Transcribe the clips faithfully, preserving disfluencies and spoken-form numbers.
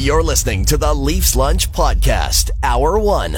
You're listening to the Leafs Lunch Podcast, Hour One.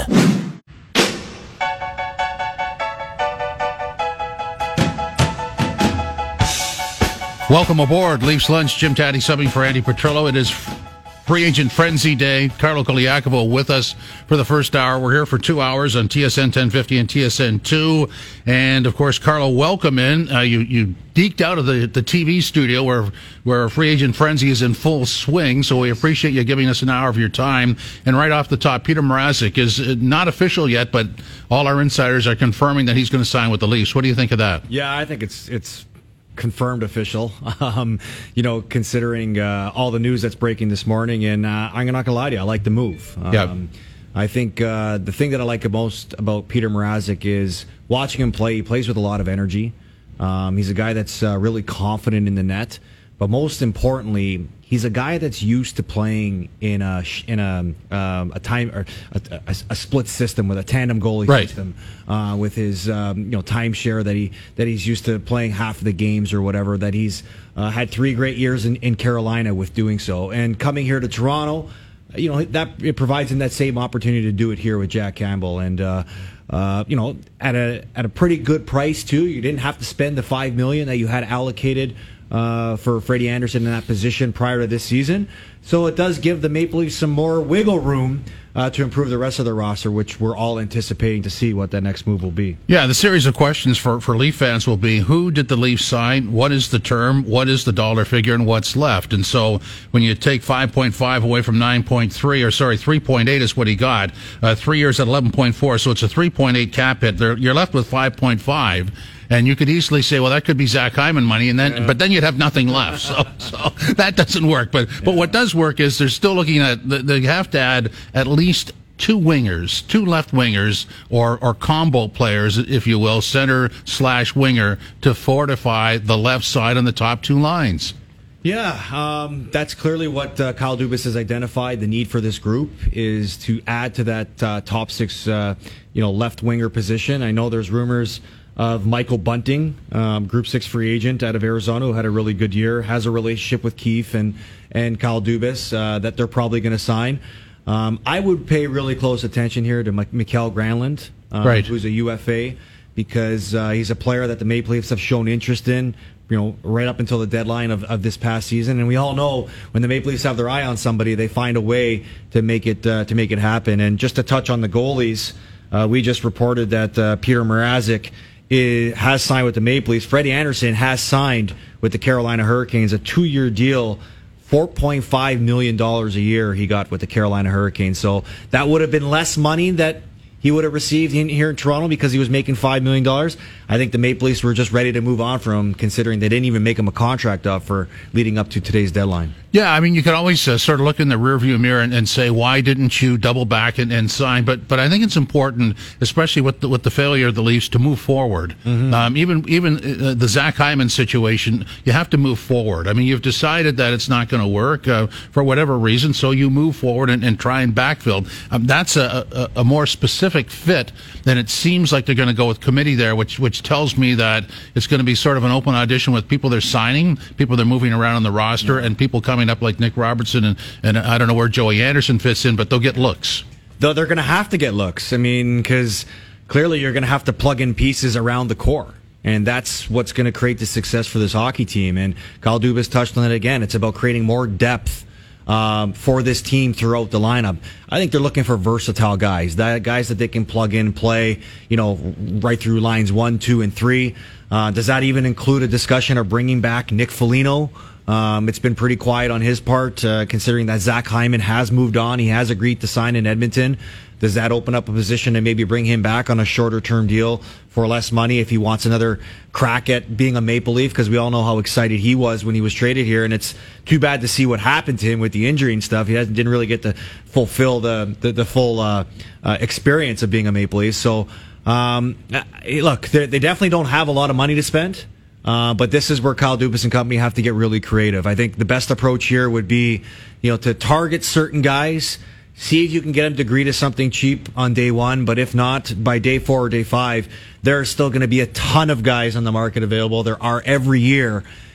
Welcome aboard Leafs Lunch. Jim Taddy subbing for Andy Petrillo. It is Free Agent Frenzy Day. Carlo Colaiacovo with us for the first hour. We're here for two hours on T S N ten fifty and T S N two. And, of course, Carlo, welcome in. Uh, you, you deked out of the, the T V studio where where Free Agent Frenzy is in full swing, so we appreciate you giving us an hour of your time. And right off the top, Peter Mrazek is not official yet, but all our insiders are confirming that he's going to sign with the Leafs. What do you think of that? Yeah, I think it's it's... confirmed official, um, you know, considering uh, all the news that's breaking this morning. And uh, I'm not going to lie to you, I like the move. Um, yeah. I think uh, the thing that I like most about Peter Mrazek is watching him play. He plays with a lot of energy. Um, he's a guy that's uh, really confident in the net. But most importantly, he's a guy that's used to playing in a in a um, a time or a, a, a split system with a tandem goalie right. system, uh, with his um, you know timeshare that he that he's used to playing half of the games or whatever. That he's uh, had three great years in, in Carolina with doing so, and coming here to Toronto, you know that it provides him that same opportunity to do it here with Jack Campbell, and uh, uh, you know at a at a pretty good price too. You didn't have to spend the five million that you had allocated Uh, for Freddie Andersen in that position prior to this season. So it does give the Maple Leafs some more wiggle room uh, to improve the rest of the roster, which we're all anticipating to see what that next move will be. Yeah, the series of questions for, for Leaf fans will be, who did the Leafs sign? What is the term? What is the dollar figure? And what's left? And so when you take five point five away from nine point three, or sorry, three point eight is what he got, uh, three years at eleven point four, so it's a three point eight cap hit. There, you're left with five point five. And you could easily say, well, that could be Zach Hyman money, and then, yeah. but then you'd have nothing left. So, so that doesn't work. But, yeah. but what does work is they're still looking at, they have to add at least two wingers, two left wingers, or, or combo players, if you will, center slash winger, to fortify the left side on the top two lines. Yeah, um, that's clearly what uh, Kyle Dubas has identified. The need for this group is to add to that uh, top six, uh, you know, left winger position. I know there's rumors of Michael Bunting, um, Group Six free agent out of Arizona, who had a really good year, has a relationship with Keefe and and Kyle Dubas uh, that they're probably going to sign. Um, I would pay really close attention here to M- Mikael Granlund, um, right. who's a U F A, because uh, he's a player that the Maple Leafs have shown interest in, you know, right up until the deadline of, of this past season. And we all know when the Maple Leafs have their eye on somebody, they find a way to make it uh, to make it happen. And just to touch on the goalies, uh, we just reported that uh, Peter Mrazek Is, has signed with the Maple Leafs. Freddie Andersen has signed with the Carolina Hurricanes, a two-year deal, four point five million dollars a year he got with the Carolina Hurricanes. So that would have been less money that he would have received in, here in Toronto because he was making five million dollars. I think the Maple Leafs were just ready to move on from him, considering they didn't even make him a contract offer leading up to today's deadline. Yeah, I mean, you could always uh, sort of look in the rearview mirror and, and say, why didn't you double back and, and sign? But but I think it's important, especially with the, with the failure of the Leafs, to move forward. Mm-hmm. Um, even even uh, the Zach Hyman situation, you have to move forward. I mean, you've decided that it's not going to work uh, for whatever reason, so you move forward and, and try and backfill. Um, that's a, a, a more specific fit than it seems like they're going to go with committee there, which which tells me that it's going to be sort of an open audition with people they're signing, people they're moving around on the roster, yeah. and people coming up like Nick Robertson, and, and I don't know where Joey Anderson fits in, but they'll get looks. Though they're going to have to get looks. I mean, because clearly you're going to have to plug in pieces around the core. And that's what's going to create the success for this hockey team. And Kyle Dubas touched on it again. It's about creating more depth um, for this team throughout the lineup. I think they're looking for versatile guys, that guys that they can plug in, play, you know, right through lines one, two, and three. Uh, does that even include a discussion of bringing back Nick Foligno? Um, it's been pretty quiet on his part, uh, considering that Zach Hyman has moved on. He has agreed to sign in Edmonton. Does that open up a position to maybe bring him back on a shorter-term deal for less money if he wants another crack at being a Maple Leaf? Because we all know how excited he was when he was traded here, and it's too bad to see what happened to him with the injury and stuff. He hasn't, didn't really get to fulfill the the, the full uh, uh, experience of being a Maple Leaf. So, um, look, they definitely don't have a lot of money to spend. Uh, but this is where Kyle Dubas and company have to get really creative. I think the best approach here would be, you know, to target certain guys, see if you can get them to agree to something cheap on day one. But if not, by day four or day five, there are still going to be a ton of guys on the market available. There are every year.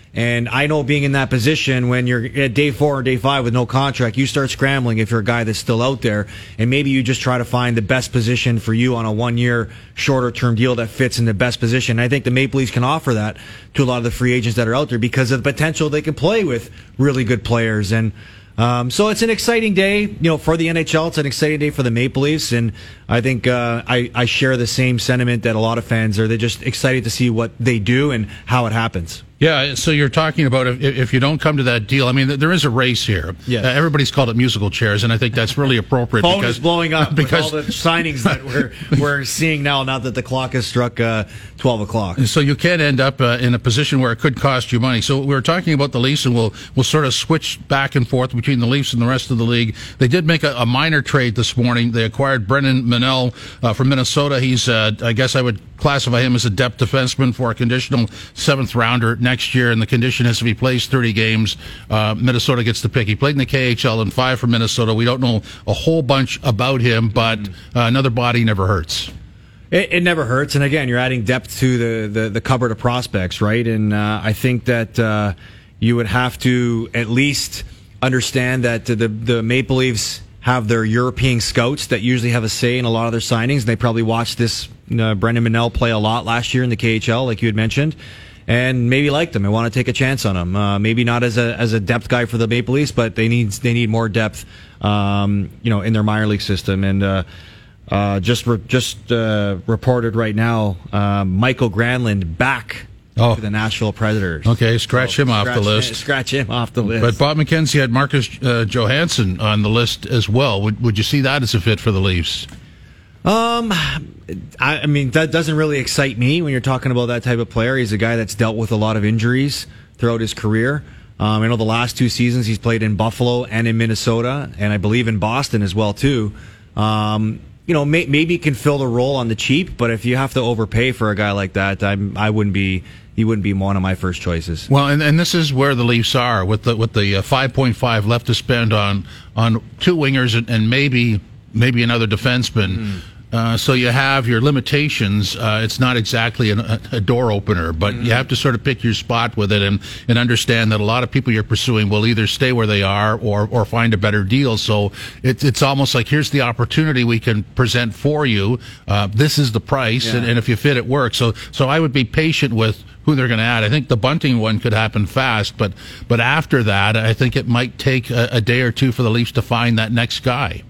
And I know being in that position when you're at day four or day five with no contract, you start scrambling if you're a guy that's still out there. And maybe you just try to find the best position for you on a one-year, shorter-term deal that fits in the best position. And I think the Maple Leafs can offer that to a lot of the free agents that are out there because of the potential they can play with really good players. And Um, so it's an exciting day, you know, for the N H L. It's an exciting day for the Maple Leafs, and I think uh, I, I share the same sentiment that a lot of fans are. They're just excited to see what they do and how it happens. Yeah, so you're talking about if, if you don't come to that deal, I mean, there is a race here. Yes. Uh, everybody's called it musical chairs, and I think that's really appropriate. Phone because, is blowing up because with all the signings that we're we're seeing now, now that the clock has struck uh, twelve o'clock. So you can end up uh, in a position where it could cost you money. So we were talking about the Leafs, and we'll we'll sort of switch back and forth between the Leafs and the rest of the league. They did make a, a minor trade this morning. They acquired Brendan Menell uh, from Minnesota. He's, uh, I guess I would classify him as a depth defenseman for a conditional seventh rounder next year, and the condition is if he plays thirty games, uh, Minnesota gets the pick. He played in the K H L and five for Minnesota. We don't know a whole bunch about him, but uh, another body never hurts. It, it never hurts, and again, you're adding depth to the, the, the cupboard of prospects, right? And uh, I think that uh, you would have to at least understand that the the Maple Leafs have their European scouts that usually have a say in a lot of their signings. They probably watched this uh, Brendan Menell play a lot last year in the K H L, like you had mentioned, and maybe liked him and want to take a chance on him. Uh, maybe not as a as a depth guy for the Maple Leafs, but they need they need more depth, um, you know, in their minor league system. And uh, uh, just re- just uh, reported right now, uh, Michael Granlund back. Oh. To the Nashville Predators. Okay, scratch so, him off scratch, the list. Scratch him off the list. But Bob McKenzie had Marcus uh, Johansson on the list as well. Would would you see that as a fit for the Leafs? Um, I, I mean, that doesn't really excite me when you're talking about that type of player. He's a guy that's dealt with a lot of injuries throughout his career. Um, I know the last two seasons he's played in Buffalo and in Minnesota, and I believe in Boston as well too. Um, you know, may, maybe he can fill the role on the cheap, but if you have to overpay for a guy like that, I'm, I wouldn't be. He wouldn't be one of my first choices. Well, and, and this is where the Leafs are with the with the uh, five point five left to spend on on two wingers and, and maybe maybe another defenseman. Mm. Uh, so you have your limitations. Uh, it's not exactly an, a, a door opener, but mm. you have to sort of pick your spot with it and, and understand that a lot of people you're pursuing will either stay where they are or, or find a better deal. So it's it's almost like, here's the opportunity we can present for you. Uh, this is the price, yeah. and, and if you fit, it works. So so I would be patient with who they're going to add. I think the Bunting one could happen fast, but but after that, I think it might take a, a day or two for the Leafs to find that next guy.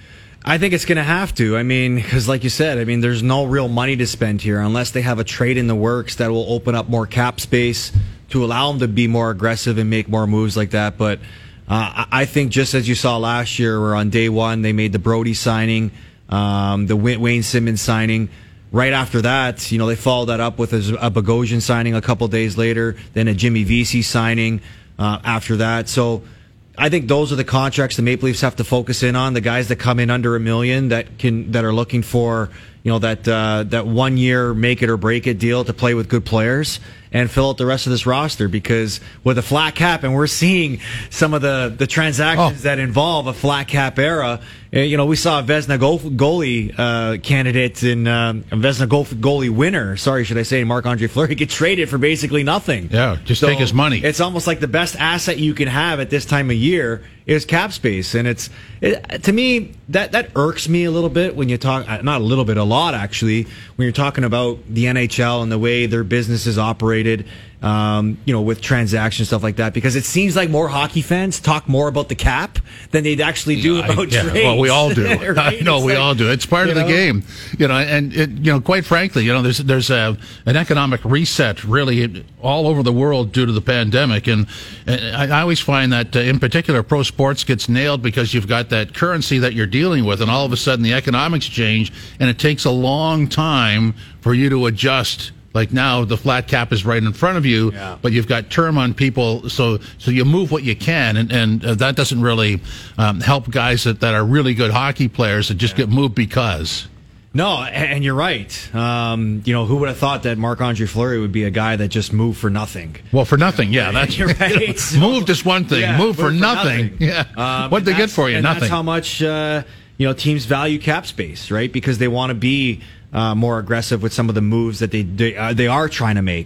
I think it's going to have to. I mean, because like you said, I mean, there's no real money to spend here unless they have a trade in the works that will open up more cap space to allow them to be more aggressive and make more moves like that. But uh, I think just as you saw last year, where on day one they made the Brody signing, um, the Wayne Simmons signing. Right after that, you know, they followed that up with a, a Bogosian signing a couple days later, then a Jimmy Vesey signing uh, after that. So I think those are the contracts the Maple Leafs have to focus in on. The guys that come in under a million that can that are looking for, you know, that uh, that one year make it or break it deal to play with good players and fill out the rest of this roster. Because with a flat cap, and we're seeing some of the the transactions oh. that involve a flat cap era. You know, we saw a Vezina goalie uh, candidate in um, a Vezina goalie winner. Sorry, should I say Marc-Andre Fleury get traded for basically nothing? Yeah, just so take his money. It's almost like the best asset you can have at this time of year is cap space, and it's it, to me that that irks me a little bit when you talk. Not a little bit, a lot actually. When you're talking about the N H L and the way their business is operated. Um, you know, with transactions, stuff like that, because it seems like more hockey fans talk more about the cap than they'd actually do yeah, about yeah, trades. Well, we all do. Right? No, it's we like, all do. It's part of the know? game, you know. And it, you know, quite frankly, you know, there's there's a an economic reset really all over the world due to the pandemic, and, and I, I always find that uh, in particular, pro sports gets nailed because you've got that currency that you're dealing with, and all of a sudden the economics change, and it takes a long time for you to adjust. Like now, the flat cap is right in front of you, yeah. but you've got term on people, so so you move what you can, and, and uh, that doesn't really um, help guys that, that are really good hockey players that just yeah. get moved because. No, and you're right. Um, you know, who would have thought that Marc-Andre Fleury would be a guy that just moved for nothing? Well, for nothing, yeah. That's you're right. You know, moved is one thing. Yeah, move for, for nothing. nothing. Yeah. Um, What'd they get for you? And nothing. That's how much uh, you know teams value cap space, right? Because they want to be uh, more aggressive with some of the moves that they they, uh, they are trying to make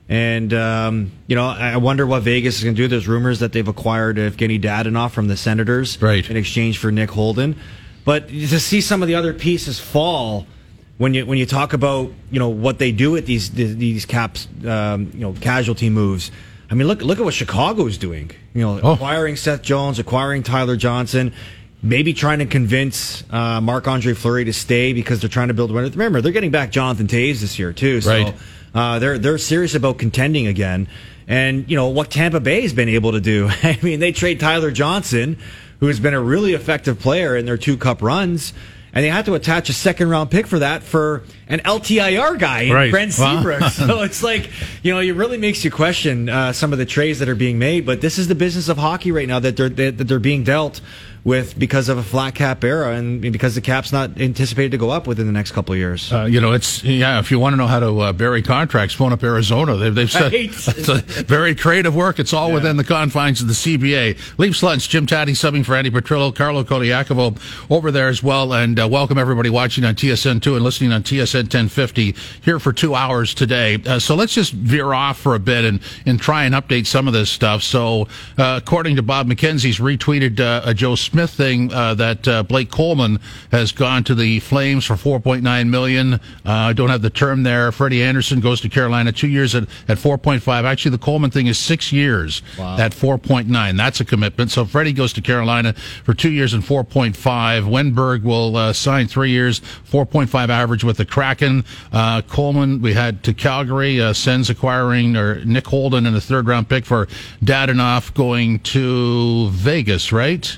And, um, you know, I wonder what Vegas is going to do. There's rumors that they've acquired Evgeny Dadonov from the Senators right. in exchange for Nick Holden. But to see some of the other pieces fall when you when you talk about, you know, what they do with these these caps, um, you know, casualty moves. I mean, look look at what Chicago is doing. You know, oh. acquiring Seth Jones, acquiring Tyler Johnson, maybe trying to convince uh, Marc-Andre Fleury to stay because they're trying to build. Remember, they're getting back Jonathan Toews this year too. So. Right. Uh, they're they're serious about contending again, and you know what Tampa Bay has been able to do. I mean, they trade Tyler Johnson, who has been a really effective player in their two cup runs, and they had to attach a second round pick for that for an L T I R guy, right. Brent Seabrook. Wow. So it's like, you know, it really makes you question uh, some of the trades that are being made. But this is the business of hockey right now that they're that they're being dealt with because of a flat cap era and because the cap's not anticipated to go up within the next couple of years. Uh, you know, it's, yeah, if you want to know how to uh, bury contracts, phone up Arizona. They've, they've said it's a very creative work. It's all yeah. within the confines of the C B A. Leafs Lunch, Jim Taddy subbing for Andy Petrillo, Carlo Kodiakovo over there as well. And uh, welcome everybody watching on T S N two and listening on T S N ten fifty here for two hours today. Uh, so let's just veer off for a bit and, and try and update some of this stuff. So uh, according to Bob McKenzie's retweeted uh, a Joe Smith thing uh, that uh, Blake Coleman has gone to the Flames for four point nine million dollars. Uh, I don't have the term there. Freddie Anderson goes to Carolina two years at, at four point five. Actually, the Coleman thing is six years wow. at four point nine. That's a commitment. So Freddie goes to Carolina for two years and four point five. Wenberg will uh, sign three years, four point five average with the Kraken. Uh, Coleman, we had to Calgary, uh, Sens acquiring or Nick Holden in a third round pick for Dadonov going to Vegas, right?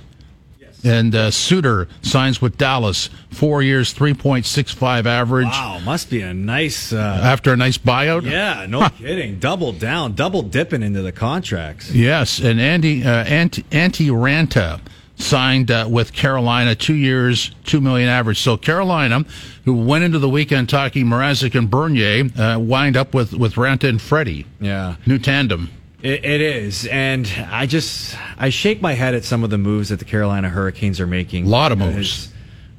And uh, Suter signs with Dallas, four years, three point six five average. Wow, must be a nice... Uh, After a nice buyout? Yeah, no kidding. Double down, double dipping into the contracts. Yes, and Andy uh, Antti, Antti Ranta signed uh, with Carolina, two years, two million dollars average. So Carolina, who went into the weekend talking Mrazek and Bernier, uh, wind up with, with Ranta and Freddie. Yeah. New tandem. It, it is, and I just I shake my head at some of the moves that the Carolina Hurricanes are making. A lot of moves.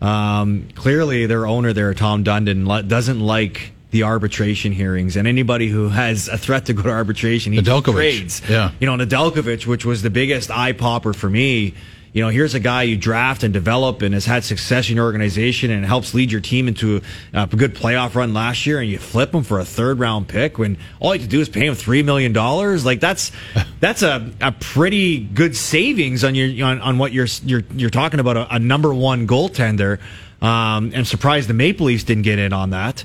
Um, clearly, their owner there, Tom Dundon, doesn't like the arbitration hearings, and anybody who has a threat to go to arbitration, he Nedeljkovic. trades. Yeah, you know, Nedeljkovic, which was the biggest eye popper for me. You know, here's a guy you draft and develop and has had success in your organization and helps lead your team into a, a good playoff run last year, and you flip him for a third round pick when all you have to do is pay him three million dollars. Like that's that's a, a pretty good savings on your on, on what you're you're you're talking about a, a number one goaltender. Um, I'm surprised the Maple Leafs didn't get in on that.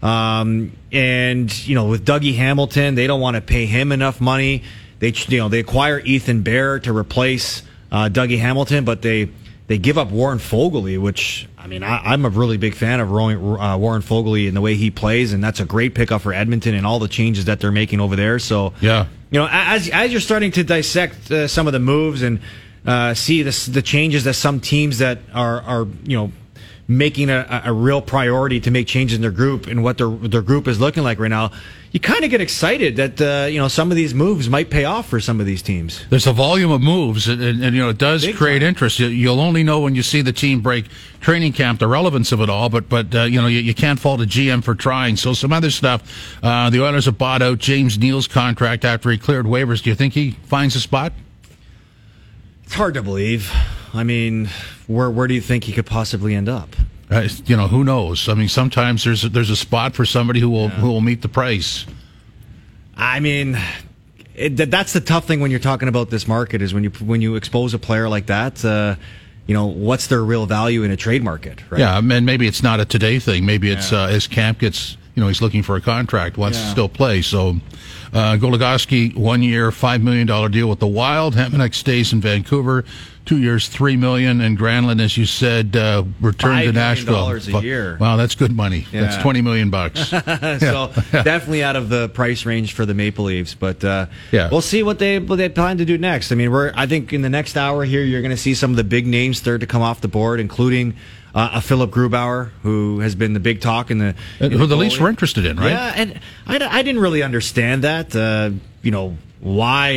Um, and you know, with Dougie Hamilton, they don't want to pay him enough money. They you know they acquire Ethan Bear to replace Uh, Dougie Hamilton, but they they give up Warren Foegele, which, I mean, I, I'm a really big fan of Warren, uh, Warren Foegele and the way he plays, and that's a great pickup for Edmonton and all the changes that they're making over there. So, yeah, you know, as as you're starting to dissect uh, some of the moves and uh, see the the changes that some teams that are are you know making a, a real priority to make changes in their group and what their their group is looking like right now, you kind of get excited that uh, you know some of these moves might pay off for some of these teams. There's a volume of moves, and, and, and you know it does Big create time. interest. You'll only know when you see the team break training camp the relevance of it all. But but uh, you know you, you can't fault a G M for trying. So some other stuff. Uh, the Oilers have bought out James Neal's contract after he cleared waivers. Do you think he finds a spot? It's hard to believe. I mean, where where do you think he could possibly end up? Uh, you know, who knows? I mean, sometimes there's a, there's a spot for somebody who will yeah. who will meet the price. I mean, it, that's the tough thing when you're talking about this market is when you when you expose a player like that. Uh, you know, what's their real value in a trade market? Right? Yeah, and maybe it's not a today thing. Maybe it's yeah. uh, as Camp gets. You know, he's looking for a contract, wants yeah. to still play. So, uh, Goligoski, one year, five million dollars deal with the Wild. Hamonic stays in Vancouver, two years, three million dollars. And Granlund, as you said, uh, returned to Nashville. five million dollars a year. Wow, that's good money. Yeah. That's twenty million bucks. so, yeah. definitely out of the price range for the Maple Leafs. But uh, yeah. we'll see what they what they plan to do next. I mean, we're I think in the next hour here, you're going to see some of the big names start to come off the board, including Uh, a Philip Grubauer, who has been the big talk in the in who the, the Leafs were interested in, right? Yeah, and I, I didn't really understand that. Uh, you know, why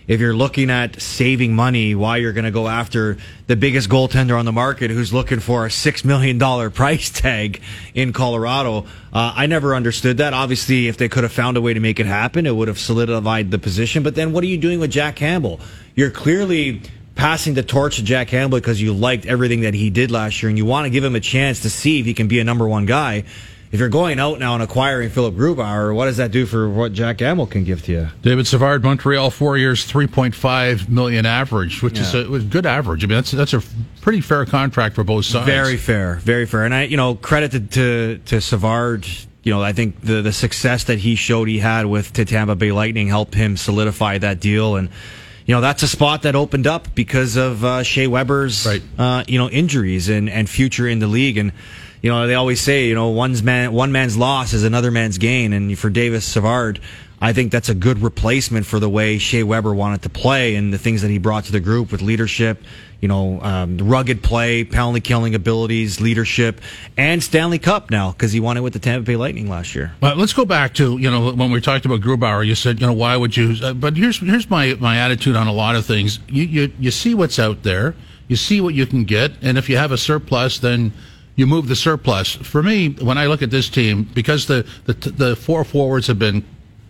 if you're looking at saving money, why you're going to go after the biggest goaltender on the market who's looking for a six million dollars price tag in Colorado. Uh, I never understood that. Obviously, if they could have found a way to make it happen, it would have solidified the position. But then what are you doing with Jack Campbell? You're clearly passing the torch to Jack Campbell because you liked everything that he did last year and you want to give him a chance to see if he can be a number one guy. If you're going out now and acquiring Philip Grubauer, what does that do for what Jack Campbell can give to you? David Savard, Montreal, four years, three point five million average, which yeah. is a good average. I mean, that's that's a pretty fair contract for both sides. Very fair, very fair. And I, you know, credit to to, to Savard. You know, I think the the success that he showed he had with the Tampa Bay Lightning helped him solidify that deal. And you know, that's a spot that opened up because of uh, Shea Weber's right. uh, you know injuries and and future in the league. And you know, they always say, you know, one's man, one man's loss is another man's gain. And for Davis Savard, I think that's a good replacement for the way Shea Weber wanted to play and the things that he brought to the group with leadership, you know, um, rugged play, penalty killing abilities, leadership, and Stanley Cup now because he won it with the Tampa Bay Lightning last year. Well, let's go back to, you know, when we talked about Grubauer, you said, you know, why would you? Uh, but here's here's my, my attitude on a lot of things. You, you you see what's out there, you see what you can get, and if you have a surplus, then you move the surplus. For me, when I look at this team, because the, the the four forwards have been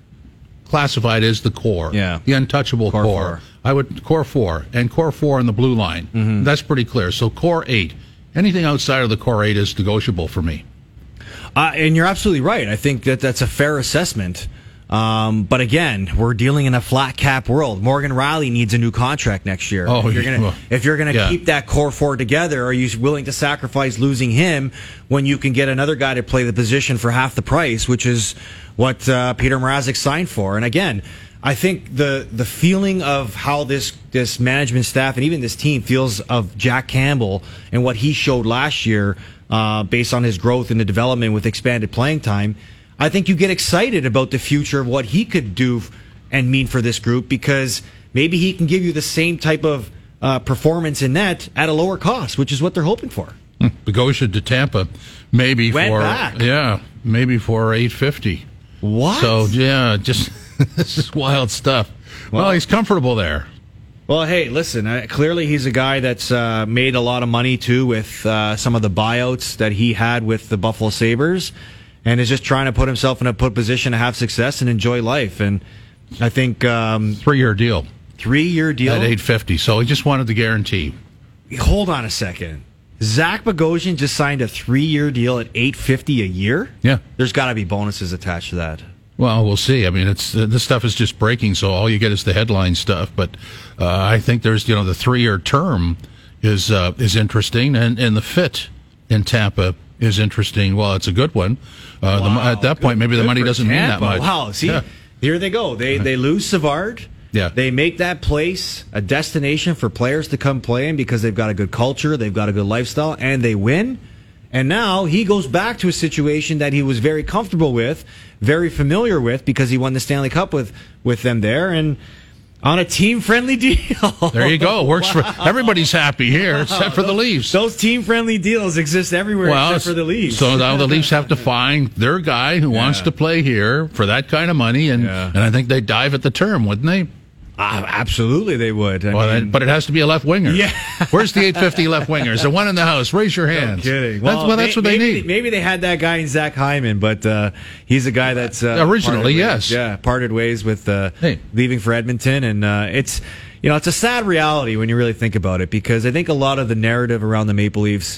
classified as the core, yeah. the untouchable core, core. I would core four and core four on the blue line. Mm-hmm. That's pretty clear. So core eight. Anything outside of the core eight is negotiable for me. Uh, and you're absolutely right. I think that that's a fair assessment. Um, but again, we're dealing in a flat cap world. Morgan Rielly needs a new contract next year. Oh, if you're gonna, well, if you're gonna yeah. keep that core four together, are you willing to sacrifice losing him when you can get another guy to play the position for half the price, which is what uh, Peter Mrazek signed for? And again, I think the the feeling of how this this management staff and even this team feels of Jack Campbell and what he showed last year, uh, based on his growth and the development with expanded playing time. I think you get excited about the future of what he could do and mean for this group because maybe he can give you the same type of uh, performance in net at a lower cost, which is what they're hoping for. Bogosian to Tampa, maybe Went for back. yeah, maybe for eight fifty. What? So yeah, just this is wild stuff. Well, well, he's comfortable there. Well, hey, listen, uh, clearly he's a guy that's uh, made a lot of money too with uh, some of the buyouts that he had with the Buffalo Sabres. And is just trying to put himself in a put position to have success and enjoy life. And I think um, three-year deal, three-year deal at eight fifty. So he just wanted the guarantee. Hold on a second. Zach Bogosian just signed a three-year deal at eight fifty a year. Yeah, there's got to be bonuses attached to that. Well, we'll see. I mean, it's uh, this stuff is just breaking, so all you get is the headline stuff. But uh, I think there's, you know, the three-year term is uh, is interesting, and and the fit in Tampa is interesting. Well, it's a good one. Uh, wow, the, at that good, point, maybe the money doesn't Tampa. mean that much. Wow, see, yeah. Here they go. They they lose Savard. Yeah. They make that place a destination for players to come play in because they've got a good culture, they've got a good lifestyle, and they win. And now he goes back to a situation that he was very comfortable with, very familiar with, because he won the Stanley Cup with, with them there. And on a team-friendly deal. There you go. Works wow. for everybody's happy here, wow. except for the Leafs. Those team-friendly deals exist everywhere well, except for the Leafs. So now the Leafs have to find their guy who yeah. wants to play here for that kind of money, and yeah. and I think they dive at the term, wouldn't they? Uh, absolutely, they would. I well, mean, but it has to be a left winger. Yeah. Where's the eight fifty left winger? Is there one in the house? Raise your hands. No kidding. Well, that's, well, that's may, what they maybe, need. Maybe they had that guy in Zach Hyman, but uh, he's a guy that's uh, originally yes, yeah, parted ways with uh, hey. leaving for Edmonton, and uh, it's you know it's a sad reality when you really think about it because I think a lot of the narrative around the Maple Leafs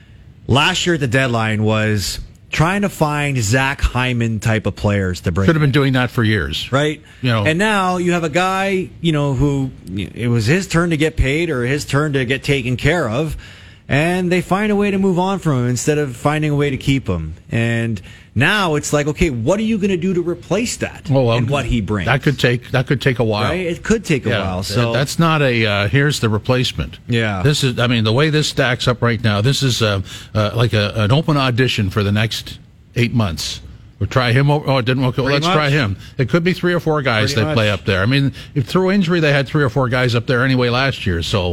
last year at the deadline was trying to find Zach Hyman type of players to bring. Should have been doing that for years, right? You know, and now you have a guy, you know, who it was his turn to get paid or his turn to get taken care of, and they find a way to move on from him instead of finding a way to keep him. And now it's like, okay, what are you going to do to replace that well, well, and what he brings? That could take that could take a while. Right? It could take a yeah, while. So that's not a uh, here's the replacement. Yeah, this is. I mean, the way this stacks up right now, this is uh, uh, like a, an open audition for the next eight months. We'll try him. Over, oh, it didn't work. Well, let's much. try him. It could be three or four guys Pretty that much. play up there. I mean, if through injury they had three or four guys up there anyway last year. So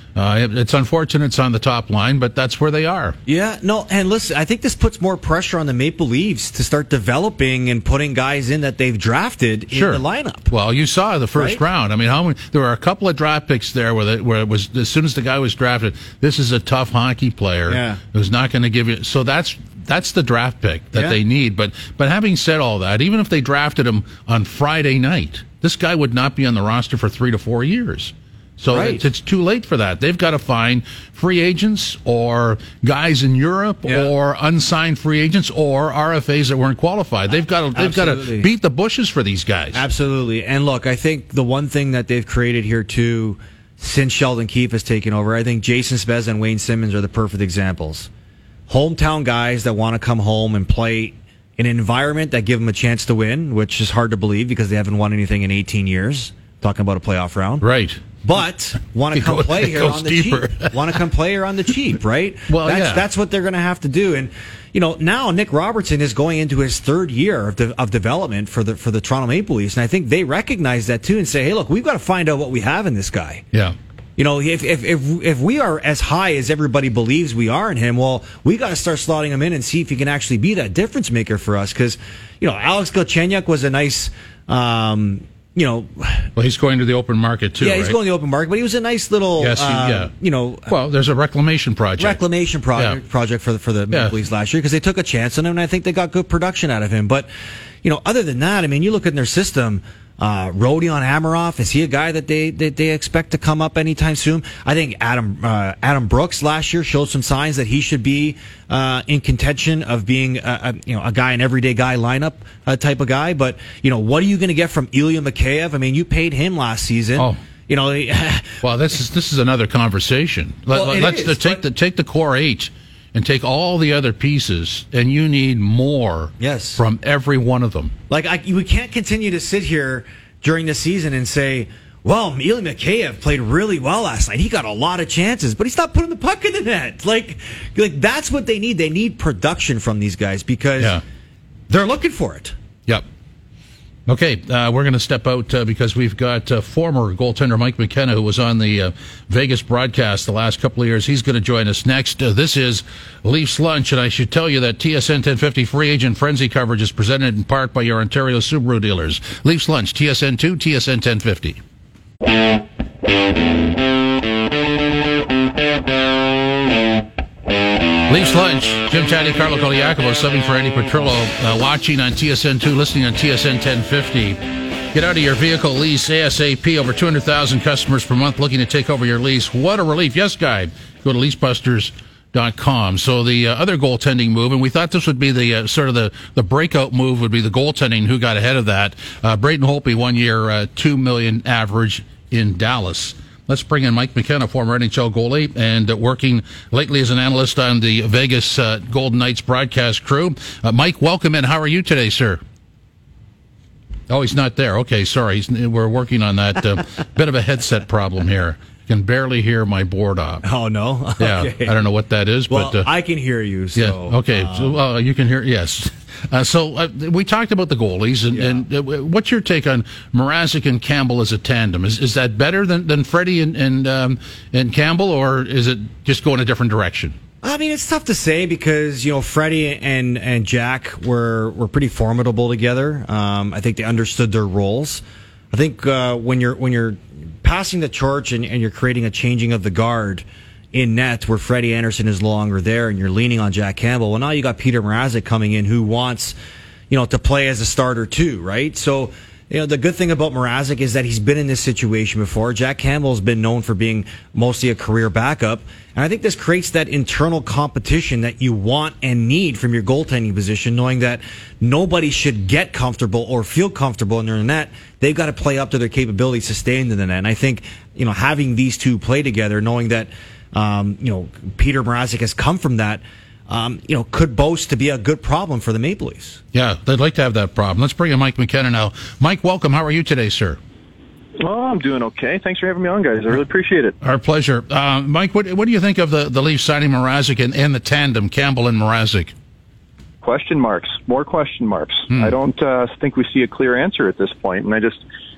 Uh, it, it's unfortunate it's on the top line, but that's where they are. Yeah, no, and listen, I think this puts more pressure on the Maple Leafs to start developing and putting guys in that they've drafted sure. in the lineup. Well, you saw the first right? round. I mean, how many, there were a couple of draft picks there where, the, where it was as soon as the guy was drafted, this is a tough hockey player yeah. who's not going to give you. So that's that's the draft pick that yeah. they need. But but having said all that, even if they drafted him on Friday night, this guy would not be on the roster for three to four years. So right. it's, it's too late for that. They've got to find free agents or guys in Europe yeah. or unsigned free agents or R F As that weren't qualified. They've got to they've Absolutely. got to beat the bushes for these guys. Absolutely. And look, I think the one thing that they've created here too, since Sheldon Keefe has taken over, I think Jason Spezza and Wayne Simmons are the perfect examples. Hometown guys that want to come home and play in an environment that give them a chance to win, which is hard to believe because they haven't won anything in eighteen years. Talking about a playoff round. Right. But want to come goes, play here on the deeper. cheap. Want to come play here on the cheap, right? Well, that's, yeah. that's what they're going to have to do. And you know, now Nick Robertson is going into his third year of, de- of development for the for the Toronto Maple Leafs, and I think they recognize that too, and say, "Hey, look, we've got to find out what we have in this guy." Yeah. You know, if if if if we are as high as everybody believes we are in him, well, we got to start slotting him in and see if he can actually be that difference maker for us. Because you know, Alex Galchenyuk was a nice. Um, You know, well, he's going to the open market too. Yeah, he's right? going to the open market, but he was a nice little, yes, he, uh, yeah. you know. Well, there's a reclamation project. Reclamation project yeah. project for the for the Maple yeah. Leafs last year because they took a chance on him, and I think they got good production out of him. But you know, other than that, I mean, you look at their system. Uh, Rodion Amarov, is he a guy that they, that they expect to come up anytime soon? I think Adam uh, Adam Brooks last year showed some signs that he should be uh, in contention of being a, a, you know a guy, an everyday guy lineup uh, type of guy. But you know, what are you going to get from Ilya Mikheyev? I mean, you paid him last season. Oh. You know, well, this is this is another conversation. Let, well, let's is, the, take the take the core eight and take all the other pieces, and you need more yes. from every one of them. Like, I, we can't continue to sit here during the season and say, well, Ilya Mikheyev played really well last night. He got a lot of chances, but he's not putting the puck in the net. Like, like that's what they need. They need production from these guys because yeah. they're looking for it. Yep. Okay, uh, we're going to step out uh, because we've got uh, former goaltender Mike McKenna, who was on the uh, Vegas broadcast the last couple of years. He's going to join us next. Uh, this is Leafs Lunch, and I should tell you that T S N ten fifty free agent frenzy coverage is presented in part by your Ontario Subaru dealers. Leafs Lunch, T S N two, T S N ten fifty. Leafs Lunch, Jim Taddy, Carlo Coliacovo, subbing for Eddie Petrillo, uh, watching on T S N two, listening on T S N ten fifty. Get out of your vehicle lease ASAP. Over two hundred thousand customers per month looking to take over your lease. What a relief. Yes, guy. Go to lease busters dot com. So the uh, other goaltending move, and we thought this would be the uh, sort of the, the breakout move would be the goaltending. Who got ahead of that? Uh, Braden Holtby, one year, uh, two million average in Dallas. Let's bring in Mike McKenna, former N H L goalie, and uh, working lately as an analyst on the Vegas uh, Golden Knights broadcast crew. Uh, Mike, welcome in. How are you today, sir? Oh, he's not there. Okay, sorry. He's, we're working on that. Uh, bit of a headset problem here. I can barely hear my board op. Oh, no? Okay. Yeah, I don't know what that is. Well, but uh, I can hear you. So, yeah, okay. Um, so, uh, you can hear, yes. Uh, so uh, we talked about the goalies, and, Yeah. and uh, what's your take on Mrazek and Campbell as a tandem? Is is that better than, than Freddie and and, um, and Campbell, or is it just going a different direction? I mean, it's tough to say because, you know, Freddie and, and Jack were, were pretty formidable together. Um, I think they understood their roles. I think uh, when you're when you're passing the torch and, and you're creating a changing of the guard in net where Freddie Anderson is no longer there and you're leaning on Jack Campbell, well, now you got Peter Mrazek coming in who wants, you know, to play as a starter too, right? So, you know, the good thing about Mrazek is that he's been in this situation before. Jack Campbell's been known for being mostly a career backup. And I think this creates that internal competition that you want and need from your goaltending position, knowing that nobody should get comfortable or feel comfortable in their net. They've got to play up to their capabilities to stay into the net. And I think, you know, having these two play together, knowing that, um, you know, Peter Mrazek has come from that, Um, you know, could boast to be a good problem for the Maple Leafs. Yeah, they'd like to have that problem. Let's bring in Mike McKenna now. Mike, welcome. How are you today, sir? Oh, I'm doing okay. Thanks for having me on, guys. I really appreciate it. Our pleasure. Uh, Mike, what, what do you think of the, the Leafs signing Mrazek and, and the tandem, Campbell and Mrazek? Question marks. More question marks. Hmm. I don't uh, think we see a clear answer at this point, and I just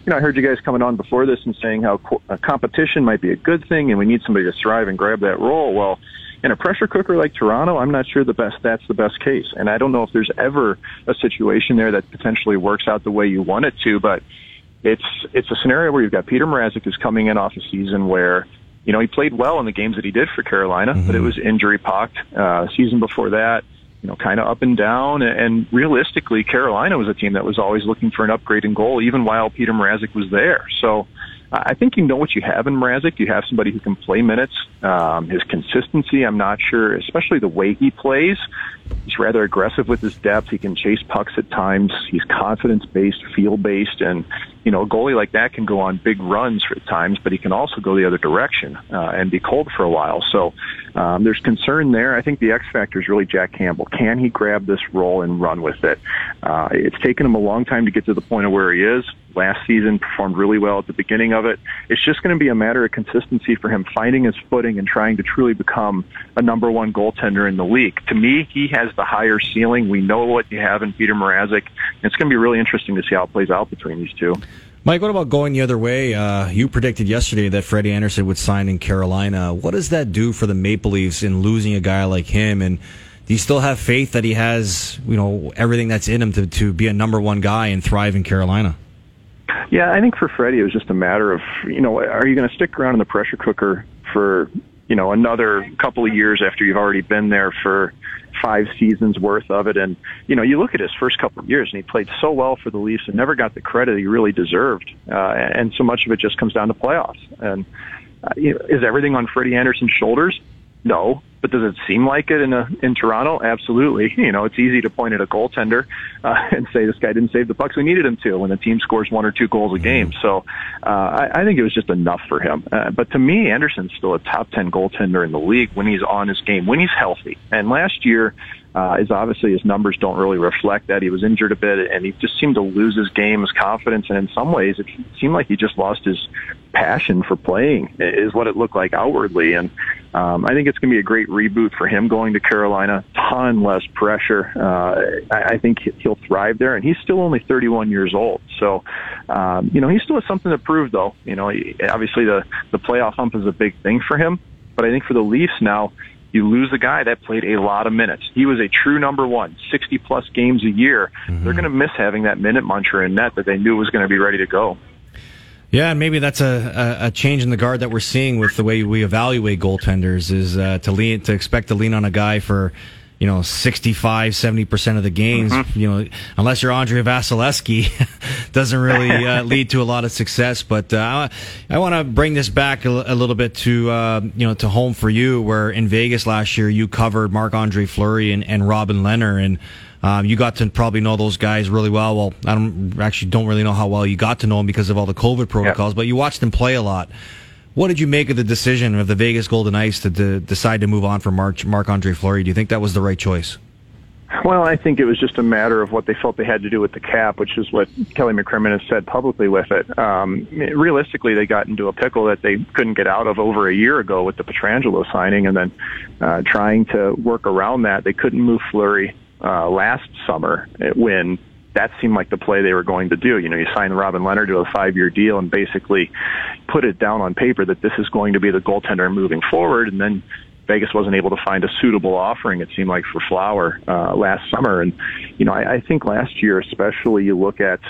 you know, I heard you guys coming on before this and saying how co- a competition might be a good thing and we need somebody to thrive and grab that role. Well, in a pressure cooker like Toronto, I'm not sure the best that's the best case. And I don't know if there's ever a situation there that potentially works out the way you want it to, but it's it's a scenario where you've got Peter Mrazek who's coming in off a season where, you know, he played well in the games that he did for Carolina, mm-hmm. but it was injury-pocked. Uh, season before that, you know, kind of up and down. And realistically, Carolina was a team that was always looking for an upgrade in goal, even while Peter Mrazek was there. So I think you know what you have in Mrazek. You have somebody who can play minutes. Um, his consistency, I'm not sure, especially the way he plays. He's rather aggressive with his depth. He can chase pucks at times. He's confidence-based, feel-based, and, you know, a goalie like that can go on big runs at times, but he can also go the other direction uh, and be cold for a while. So um, there's concern there. I think the X factor is really Jack Campbell. Can he grab this role and run with it? Uh, it's taken him a long time to get to the point of where he is. Last season performed really well at the beginning of it. It's just going to be a matter of consistency for him finding his footing and trying to truly become a number one goaltender in the league. To me, he has the higher ceiling. We know what you have in Peter Mrazek. It's going to be really interesting to see how it plays out between these two. Mike, what about going the other way? Uh, you predicted yesterday that Freddie Andersen would sign in Carolina. What does that do for the Maple Leafs in losing a guy like him? And do you still have faith that he has, you know, everything that's in him to, to be a number one guy and thrive in Carolina? Yeah, I think for Freddie, it was just a matter of, you know, are you going to stick around in the pressure cooker for, you know, another couple of years after you've already been there for five seasons worth of it? And, you know, you look at his first couple of years and he played so well for the Leafs and never got the credit he really deserved. Uh, and so much of it just comes down to playoffs. And, uh, you know, is everything on Freddie Andersen's shoulders? No. But does it seem like it in a, in Toronto? Absolutely. You know, it's easy to point at a goaltender uh, and say this guy didn't save the pucks we needed him to when the team scores one or two goals a game. So uh, I, I think it was just enough for him. Uh, but to me, Anderson's still a top ten goaltender in the league when he's on his game, when he's healthy. And last year, uh, is obviously his numbers don't really reflect that. He was injured a bit, and he just seemed to lose his game, his confidence, and in some ways, it seemed like he just lost his passion for playing, is what it looked like outwardly. And um, I think it's going to be a great reboot for him going to Carolina. Ton less pressure. Uh, I, I think he'll thrive there, and he's still only thirty-one years old. So, um, you know, he still has something to prove, though. You know, he, obviously the the playoff hump is a big thing for him, but I think for the Leafs now, you lose a guy that played a lot of minutes. He was a true number one, sixty-plus games a year. Mm-hmm. They're going to miss having that minute muncher in net that they knew was going to be ready to go. Yeah, and maybe that's a, a, a change in the guard that we're seeing with the way we evaluate goaltenders is uh, to lean to expect to lean on a guy for, you know, sixty-five, seventy percent of the games. Mm-hmm. You know, unless you're Andre Vasilevsky, doesn't really uh, lead to a lot of success. But uh, I want to bring this back a, a little bit to uh, you know to home for you, where in Vegas last year you covered Marc-Andre Fleury and, and Robin Lehner, and um, you got to probably know those guys really well. Well, I don't actually don't really know how well you got to know them because of all the COVID protocols, yeah. But you watched them play a lot. What did you make of the decision of the Vegas Golden Knights to, to decide to move on from Marc, Marc-Andre Fleury? Do you think that was the right choice? Well, I think it was just a matter of what they felt they had to do with the cap, which is what Kelly McCrimmon has said publicly with it. Um, realistically, they got into a pickle that they couldn't get out of over a year ago with the Pietrangelo signing, and then uh, trying to work around that. They couldn't move Fleury uh, last summer when that seemed like the play they were going to do. You know, you sign Robin Lehner to a five-year deal and basically put it down on paper that this is going to be the goaltender moving forward, and then Vegas wasn't able to find a suitable offering, it seemed like, for Flower uh, last summer. And, you know, I, I think last year especially, you look at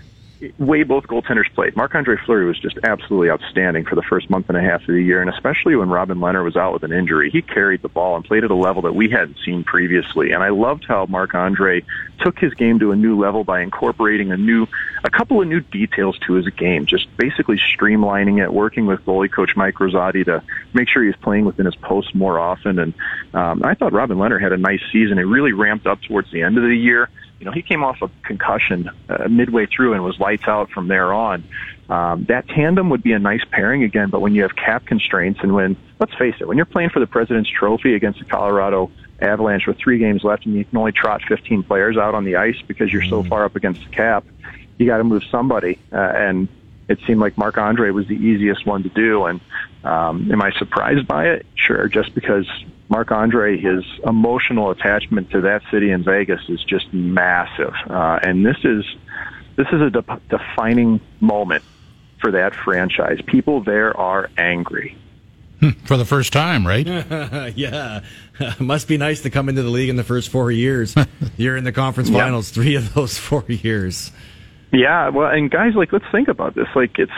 way both goaltenders played. Marc-Andre Fleury was just absolutely outstanding for the first month and a half of the year, and especially when Robin Lehner was out with an injury. He carried the ball and played at a level that we hadn't seen previously, and I loved how Marc-Andre took his game to a new level by incorporating a new, a couple of new details to his game, just basically streamlining it, working with goalie coach Mike Rosati to make sure he was playing within his post more often. And um, I thought Robin Lehner had a nice season. It really ramped up towards the end of the year. You know, he came off a concussion uh, midway through and was lights out from there on. Um, that tandem would be a nice pairing again, but when you have cap constraints and when, let's face it, when you're playing for the President's Trophy against the Colorado Avalanche with three games left and you can only trot fifteen players out on the ice because you're so far up against the cap, you got to move somebody. Uh, and it seemed like Marc-Andre was the easiest one to do. And um, am I surprised by it? Sure, just because Marc-Andre, his emotional attachment to that city in Vegas is just massive. Uh, and this is this is a de- defining moment for that franchise. People there are angry. For the first time, right? Yeah. Must be nice to come into the league in the first four years. You're in the conference finals yeah. three of those four years. Yeah, well, and guys, like, let's think about this. Like, it's,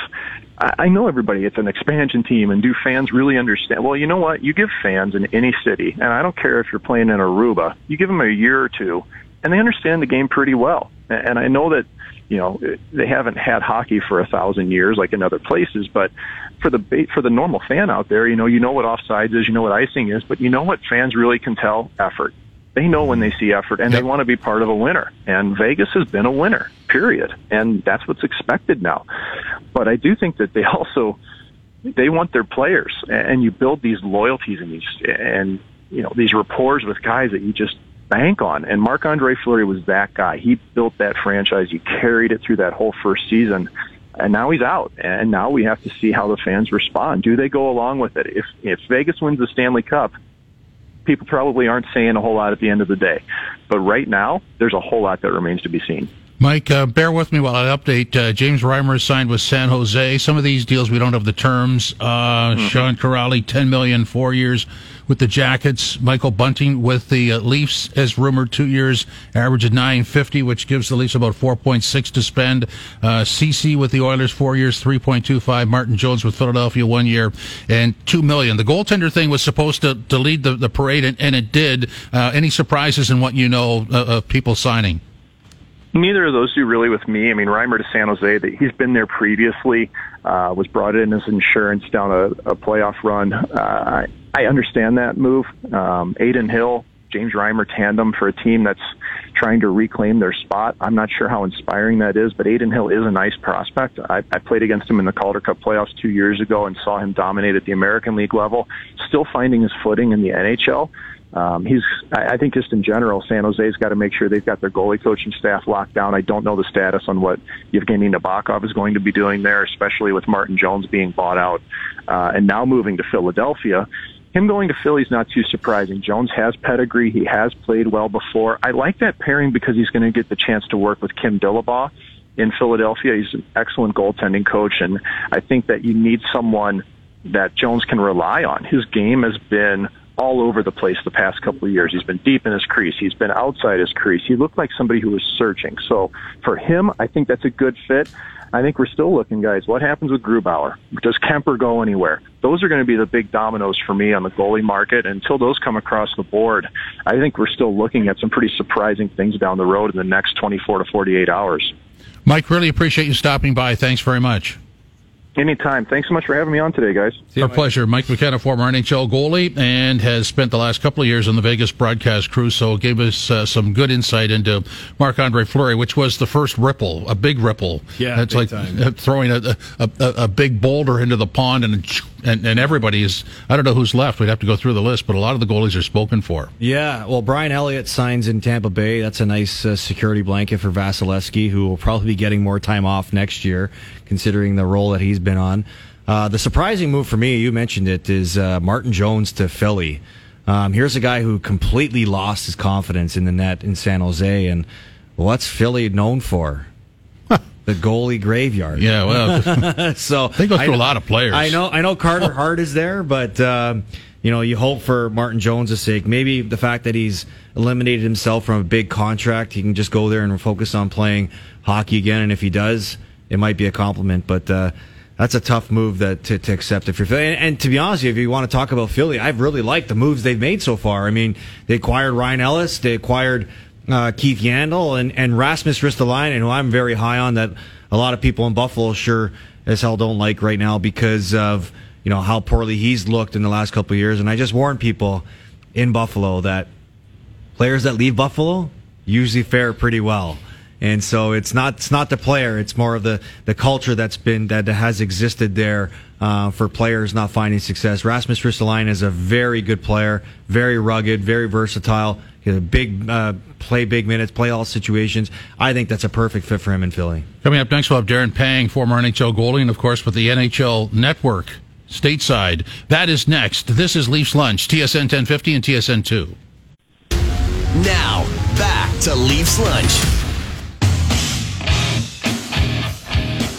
I know everybody, it's an expansion team, and do fans really understand? Well, you know what? You give fans in any city, and I don't care if you're playing in Aruba, you give them a year or two, and they understand the game pretty well. And I know that, you know, they haven't had hockey for a thousand years like in other places, but for the for the normal fan out there, you know, you know what offsides is, you know what icing is, but you know what fans really can tell? Effort. They know when they see effort, and yep. they want to be part of a winner. And Vegas has been a winner, period. And that's what's expected now. But I do think that they also, they want their players, and you build these loyalties and these, and, you know, these rapports with guys that you just bank on. And Marc-Andre Fleury was that guy. He built that franchise. He carried it through that whole first season. And now he's out. And now we have to see how the fans respond. Do they go along with it? If, if Vegas wins the Stanley Cup, people probably aren't saying a whole lot at the end of the day. But right now, there's a whole lot that remains to be seen. Mike, uh, bear with me while I update. Uh, James Reimer signed with San Jose. Some of these deals, we don't have the terms. Uh, mm-hmm. Sean Kuraly, ten million dollars, four years with the Jackets. Michael Bunting with the uh, Leafs, as rumored, two years, average of nine fifty, which gives the Leafs about four point six to spend. Uh, C C with the Oilers, four years, three point two five. Martin Jones with Philadelphia, one year, and two million dollars. The goaltender thing was supposed to, to lead the, the parade, and, and it did. Uh, any surprises in what you know uh, of people signing? Neither of those do really with me. I mean, Reimer to San Jose, that he's been there previously, uh, was brought in as insurance down a, a playoff run. Uh, I, I understand that move. Um, Adin Hill, James Reimer tandem for a team that's trying to reclaim their spot. I'm not sure how inspiring that is, but Adin Hill is a nice prospect. I, I played against him in the Calder Cup playoffs two years ago and saw him dominate at the American League level, still finding his footing in the N H L. Um, he's, I think just in general, San Jose's got to make sure they've got their goalie coaching staff locked down. I don't know the status on what Yevgeny Nabokov is going to be doing there, especially with Martin Jones being bought out, uh, and now moving to Philadelphia. Him going to Philly is not too surprising. Jones has pedigree. He has played well before. I like that pairing because he's going to get the chance to work with Kim Dillabaugh in Philadelphia. He's an excellent goaltending coach, and I think that you need someone that Jones can rely on. His game has been all over the place the past couple of years. He's been deep in his crease. He's been outside his crease. He looked like somebody who was searching. So for him, I think that's a good fit. I think we're still looking, guys. What happens with Grubauer? Does Kemper go anywhere? Those are going to be the big dominoes for me on the goalie market. Until those come across the board, I think we're still looking at some pretty surprising things down the road in the next twenty-four to forty-eight hours. Mike, really appreciate you stopping by. Thanks very much. Anytime. Thanks so much for having me on today, guys. Our pleasure. Mike McKenna, former N H L goalie, and has spent the last couple of years on the Vegas broadcast crew, so gave us uh, some good insight into Marc-Andre Fleury, which was the first ripple, a big ripple. Yeah, it's big like time. throwing a, a, a, a big boulder into the pond, and, and and everybody is, I don't know who's left. We'd have to go through the list, but a lot of the goalies are spoken for. Yeah, well, Brian Elliott signs in Tampa Bay. That's a nice uh, security blanket for Vasilevsky, who will probably be getting more time off next year, considering the role that he's been on. Uh, the surprising move for me, you mentioned it, is uh, Martin Jones to Philly. Um, here's a guy who completely lost his confidence in the net in San Jose, and what's Philly known for? The goalie graveyard. Yeah, well, so they go through I, a lot of players. I know, I know. Carter Hart is there, but uh, you know, you hope for Martin Jones' sake. Maybe the fact that he's eliminated himself from a big contract, he can just go there and focus on playing hockey again. And if he does, it might be a compliment. But uh, that's a tough move that to, to accept if you're Philly. And, and to be honest, if you want to talk about Philly, I've really liked the moves they've made so far. I mean, they acquired Ryan Ellis, they acquired uh, Keith Yandel, and, and Rasmus Ristolainen, who I'm very high on, that a lot of people in Buffalo sure as hell don't like right now because of, you know, how poorly he's looked in the last couple of years. And I just warn people in Buffalo that players that leave Buffalo usually fare pretty well. And so it's not it's not the player; it's more of the, the culture that's been that has existed there uh, for players not finding success. Rasmus Ristolainen is a very good player, very rugged, very versatile. He has a big uh, play, big minutes, play all situations. I think that's a perfect fit for him in Philly. Coming up next, we'll have Darren Pang, former N H L goalie, and of course with the N H L Network stateside. That is next. This is Leafs Lunch, T S N ten fifty and T S N two. Now back to Leafs Lunch.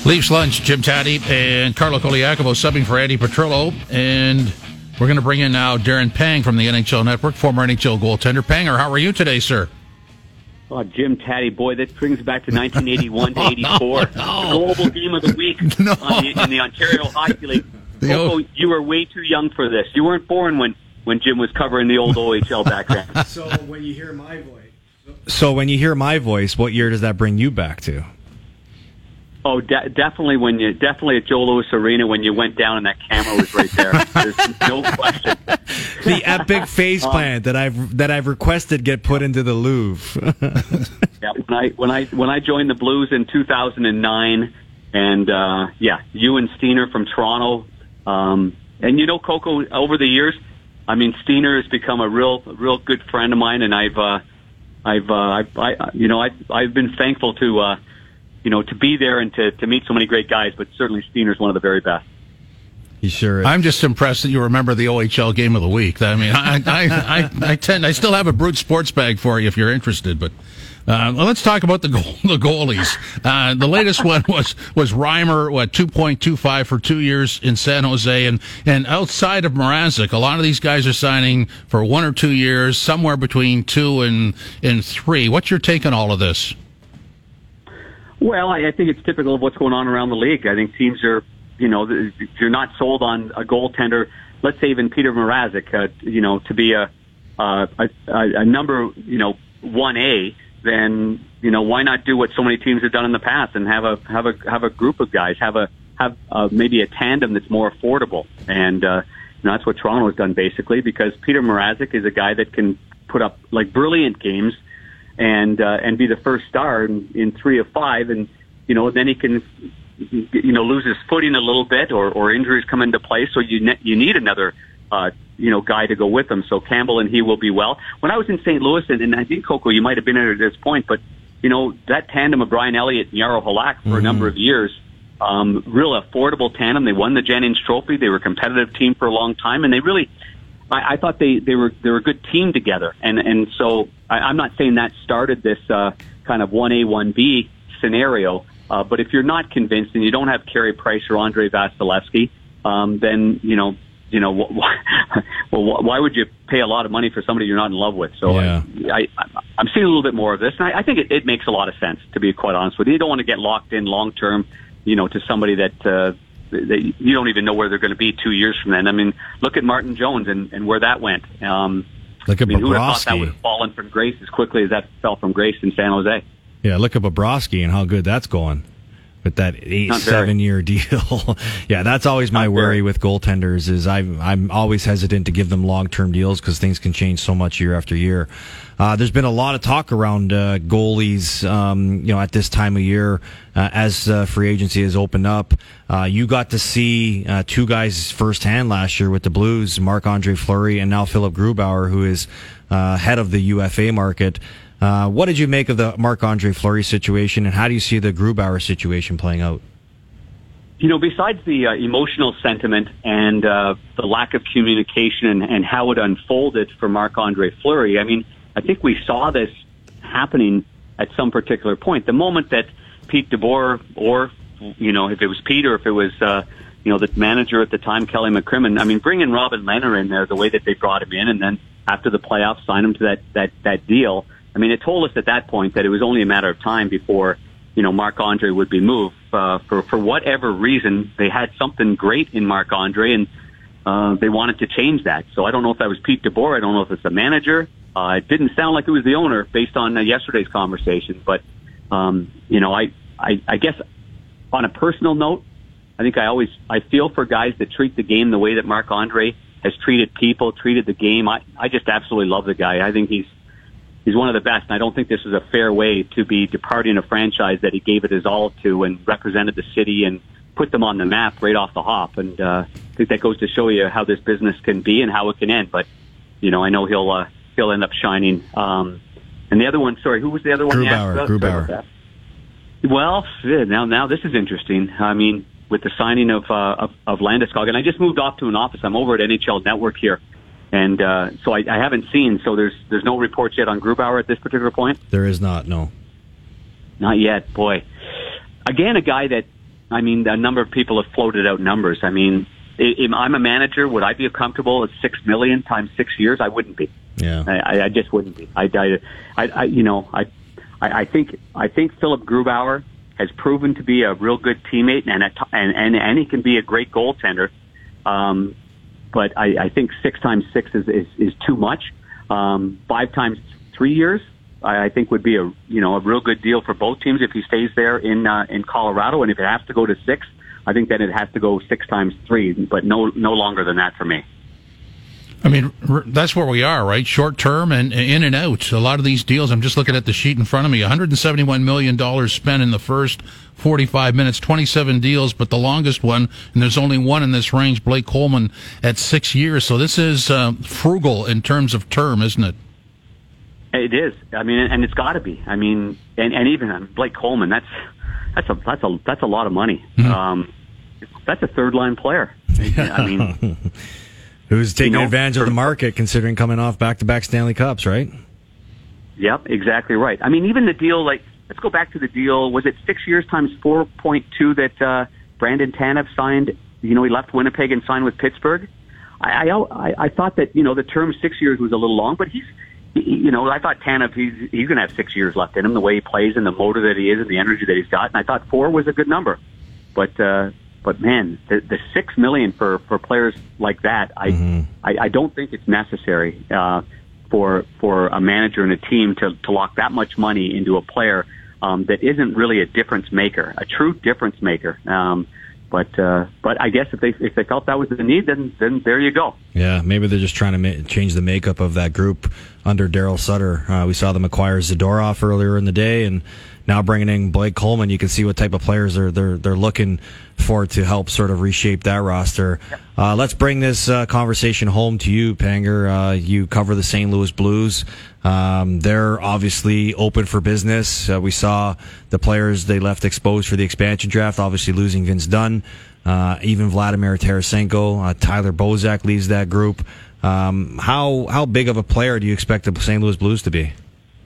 Leafs Lunch, Jim Taddy and Carlo Coliacovo subbing for Andy Petrillo. And we're going to bring in now Darren Pang from the N H L Network, former N H L goaltender. Panger, how are you today, sir? Oh, Jim Taddy, boy, that brings back to nineteen eighty-one to eighty-four. Oh, no, no. The global game of the week no. on the, in the Ontario Hockey League. Coco, you were way too young for this. You weren't born when, when Jim was covering the old O H L back then. So when you hear my voice... So when you hear my voice, what year does that bring you back to? Oh, de- definitely when you definitely at Joe Louis Arena when you went down and that camera was right there. There's no question. The epic face plant um, that I've that I've requested get put into the Louvre. yeah, when I when I when I joined the Blues in two thousand nine, and uh, yeah, you and Steiner from Toronto, um, and you know Coco over the years. I mean, Steiner has become a real real good friend of mine, and I've uh, I've uh, I've I, you know I I've, I've been thankful to. Uh, You know, to be there and to, to meet so many great guys, but certainly Steiner's one of the very best. He sure is. I'm just impressed that you remember the O H L game of the week. I mean, I I, I, I tend I still have a Brute Sports bag for you if you're interested, but uh, let's talk about the goal, the goalies. Uh, the latest one was was Reimer, what two point two five for two years in San Jose, and and outside of Mrazek, a lot of these guys are signing for one or two years, somewhere between two and and three. What's your take on all of this? Well, I think it's typical of what's going on around the league. I think teams are, you know, if you're not sold on a goaltender, let's say even Peter Mrazek, uh, you know, to be a, uh, a a number, you know, one A, then you know why not do what so many teams have done in the past and have a have a have a group of guys, have a have uh, maybe a tandem that's more affordable, and uh, you know, that's what Toronto has done basically because Peter Mrazek is a guy that can put up like brilliant games. And uh, and be the first star in, in three of five, and you know then he can you know lose his footing a little bit, or, or injuries come into play. So you ne- you need another uh, you know guy to go with him. So Campbell and he will be well. When I was in Saint Louis, and, and I think Coco, you might have been at this point, but you know that tandem of Brian Elliott and Jaro Halak for mm-hmm. a number of years, um, real affordable tandem. They won the Jennings Trophy. They were a competitive team for a long time, and they really. I, I thought they, they were they were a good team together, and and so I, I'm not saying that started this uh, kind of one A one B scenario. Uh, but if you're not convinced and you don't have Carey Price or Andrei Vasilevsky, um, then you know you know why, well why would you pay a lot of money for somebody you're not in love with? So yeah. I, I I'm seeing a little bit more of this, and I, I think it, it makes a lot of sense to be quite honest with you. You don't want to get locked in long term, you know, to somebody that. Uh, They, you don't even know where they're going to be two years from then. I mean, look at Martin Jones and, and where that went. Um, look at I mean, who would have thought Bobrovsky. that would have fallen from grace as quickly as that fell from grace in San Jose? Yeah, look at Bobrovsky and how good that's going with that eight, seven-year deal. Yeah, that's always my Not worry very. with goaltenders is I'm, I'm always hesitant to give them long-term deals because things can change so much year after year. Uh, there's been a lot of talk around uh, goalies, um, you know, at this time of year uh, as uh, free agency has opened up. Uh, you got to see uh, two guys firsthand last year with the Blues, Marc-Andre Fleury and now Philip Grubauer, who is uh, head of the U F A market. Uh, what did you make of the Marc-Andre Fleury situation, and how do you see the Grubauer situation playing out? You know, besides the uh, emotional sentiment and uh, the lack of communication and, and how it unfolded for Marc-Andre Fleury, I mean, I think we saw this happening at some particular point. The moment that Pete DeBoer, or, you know, if it was Pete or if it was, uh, you know, the manager at the time, Kelly McCrimmon, I mean, bringing Robin Lehner in there the way that they brought him in and then after the playoffs sign him to that, that, that deal, I mean, it told us at that point that it was only a matter of time before, you know, Marc-Andre would be moved. Uh, for, for whatever reason, they had something great in Marc-Andre and uh, they wanted to change that. So I don't know if that was Pete DeBoer. I don't know if it's the manager. Uh, it didn't sound like it was the owner based on uh, yesterday's conversation. But, um, you know, I, I, I guess on a personal note, I think I always, I feel for guys that treat the game the way that Marc-Andre has treated people, treated the game. I, I just absolutely love the guy. I think he's, he's one of the best. And I don't think this is a fair way to be departing a franchise that he gave it his all to and represented the city and put them on the map right off the hop. And, uh, I think that goes to show you how this business can be and how it can end. But, you know, I know he'll, uh, he'll end up shining. Um, and the other one, sorry, who was the other one? Grubauer. Grubauer. Well, now, now this is interesting. I mean, with the signing of, uh, of, of Landeskog, and I just moved off to an office. I'm over at N H L Network here. And, uh, so I, I haven't seen, so there's, there's no reports yet on Grubauer at this particular point? There is not, no. Not yet, boy. Again, a guy that, I mean, a number of people have floated out numbers. I mean, if I'm a manager, would I be comfortable at six million times six years? I wouldn't be. Yeah, I, I just wouldn't be. I, I, I, you know, I, I think, I think Philip Grubauer has proven to be a real good teammate, and a, and, and and he can be a great goaltender. Um, but I, I think six times six is is, is too much. Um, five times three years, I, I think would be a you know a real good deal for both teams if he stays there in uh, in Colorado. And if it has to go to six, I think then it has to go six times three, but no no longer than that for me. I mean, that's where we are, right? Short term and in and out. A lot of these deals, I'm just looking at the sheet in front of me, one hundred seventy-one million dollars spent in the first forty-five minutes, twenty-seven deals, but the longest one, and there's only one in this range, Blake Coleman, at six years. So this is uh, frugal in terms of term, isn't it? It is. I mean, and it's got to be. I mean, and, and even Blake Coleman, that's that's a that's a that's a lot of money. Mm-hmm. Um, that's a third line player. I mean. Who's taking you know, advantage of the market, considering coming off back-to-back Stanley Cups, right? Yep, exactly right. I mean, even the deal, like, let's go back to the deal. Was it six years times four point two that uh, Brandon Tanev signed? You know, he left Winnipeg and signed with Pittsburgh. I, I, I thought that, you know, the term six years was a little long, but he's, he, you know, I thought Tanev, he's, he's going to have six years left in him, the way he plays and the motor that he is and the energy that he's got. And I thought four was a good number. But, uh, But man, the, the six million for, for players like that, I, mm-hmm. I I don't think it's necessary uh, for for a manager and a team to, to lock that much money into a player um, that isn't really a difference maker, a true difference maker. Um, but uh, but I guess if they if they felt that was the need, then then there you go. Yeah, maybe they're just trying to ma- change the makeup of that group under Daryl Sutter. Uh, we saw them acquire Zadorov earlier in the day, and now bringing in Blake Coleman, you can see what type of players they're they're they're looking for to help sort of reshape that roster. Uh, let's bring this uh, conversation home to you, Panger. Uh, you cover the Saint Louis Blues. Um, they're obviously open for business. Uh, we saw the players they left exposed for the expansion draft, obviously losing Vince Dunn, uh, even Vladimir Tarasenko. Uh, Tyler Bozak leaves that group. Um, how how big of a player do you expect the Saint Louis Blues to be?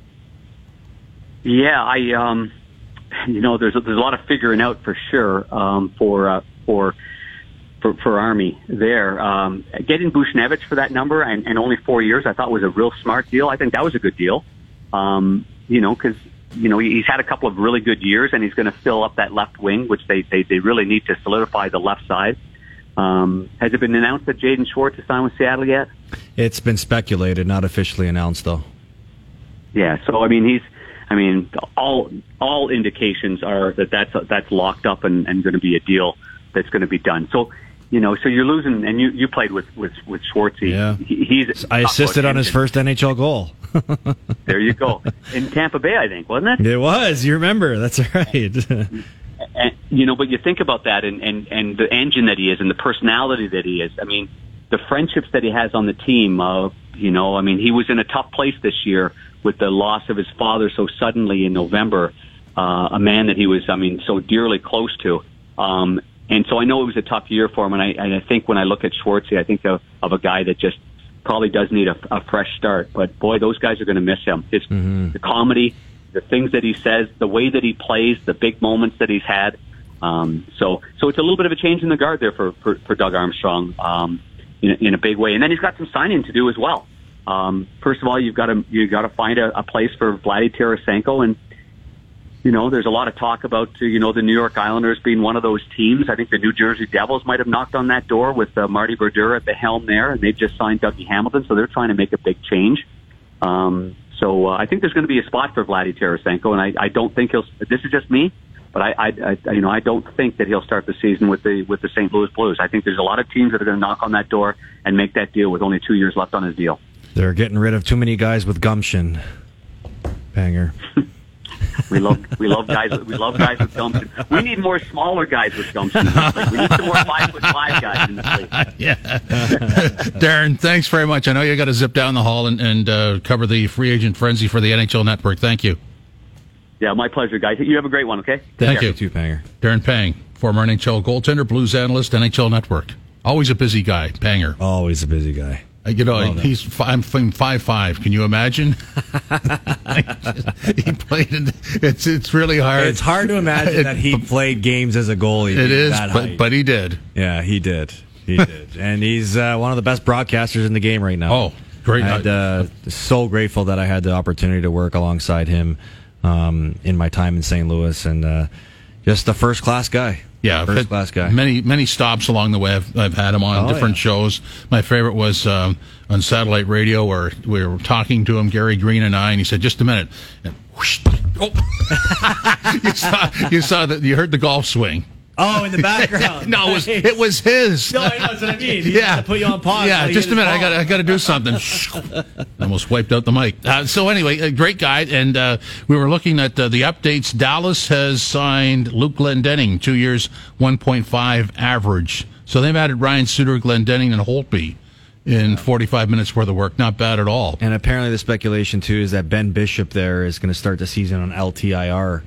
Yeah, I, um, you know, there's a, there's a lot of figuring out for sure um, for uh, for for for Army there. Um, getting Buchnevich for that number and, and only four years, I thought was a real smart deal. I think that was a good deal. Um, you know, because you know he's had a couple of really good years, and he's going to fill up that left wing, which they they, they really need to solidify the left side. Um, has it been announced that Jaden Schwartz has signed with Seattle yet? It's been speculated, not officially announced, though. Yeah, so I mean he's. I mean, all all indications are that that's that's locked up and, and going to be a deal that's going to be done. So, you know, so you're losing, and you, you played with with with Schwartzy. Yeah, he, he's. I assisted on his first N H L goal. There you go, in Tampa Bay, I think, wasn't it? It was. You remember? That's right. And, you know, but you think about that, and, and and the engine that he is, and the personality that he is. I mean, the friendships that he has on the team. Uh, you know, I mean, he was in a tough place this year with the loss of his father so suddenly in November, uh, a man that he was, I mean, so dearly close to. Um, and so I know it was a tough year for him, and I, and I think when I look at Schwartzy, I think of, of a guy that just probably does need a, a fresh start. But, boy, those guys are going to miss him. His, mm-hmm. The comedy, the things that he says, the way that he plays, the big moments that he's had. Um, so so it's a little bit of a change in the guard there for, for, for Doug Armstrong um, in, in a big way. And then he's got some signing to do as well. Um, first of all, you've got to you got to find a, a place for Vladdy Tarasenko, and you know there's a lot of talk about you know the New York Islanders being one of those teams. I think the New Jersey Devils might have knocked on that door with uh, Marty Brodeur at the helm there, and they've just signed Dougie Hamilton, so they're trying to make a big change. Um, so uh, I think there's going to be a spot for Vladdy Tarasenko, and I, I don't think he'll. This is just me, but I, I, I you know I don't think that he'll start the season with the with the Saint Louis Blues. I think there's a lot of teams that are going to knock on that door and make that deal with only two years left on his deal. They're getting rid of too many guys with gumption. Banger. we love we love guys we love guys with gumption. We need more smaller guys with gumption. We need some more five foot five guys in the league. Yeah. Darren, thanks very much. I know you got to zip down the hall and, and uh, cover the free agent frenzy for the N H L Network. Thank you. Yeah, my pleasure, guys. You have a great one. Okay. Thank you. You too, Panger. Darren Pang, former N H L goaltender, Blues analyst, N H L Network. Always a busy guy, Panger. Always a busy guy. Uh, You know, he's five, five five. Can you imagine? He played. In, it's it's really hard. It's hard to imagine It- that he played games as a goalie. It is, that but height. but he did. Yeah, he did. He did, and he's uh, one of the best broadcasters in the game right now. Oh, great! And uh, so grateful that I had the opportunity to work alongside him um, in my time in Saint Louis, and uh, just a first class guy. Yeah, first class guy. Many many stops along the way. I've, I've had him on Oh, different yeah. shows. My favorite was um, on satellite radio where we were talking to him, Gary Green and I, and he said, "Just a minute." And whoosh, oh. you saw you saw that you heard the golf swing. Oh, in the background. No, it was it was his. No, I know, that's what I mean. He Yeah, had to put you on pause. Yeah, while he just a hit his minute. I ball. got I got to do something. Almost wiped out the mic. Uh, so anyway, a great guy, and uh, we were looking at uh, the updates. Dallas has signed Luke Glendening, two years, one point five average. So they've added Ryan Suter, Glendening, and Holtby in forty-five minutes worth of work. Not bad at all. And apparently the speculation, too, is that Ben Bishop there is going to start the season on L T I R.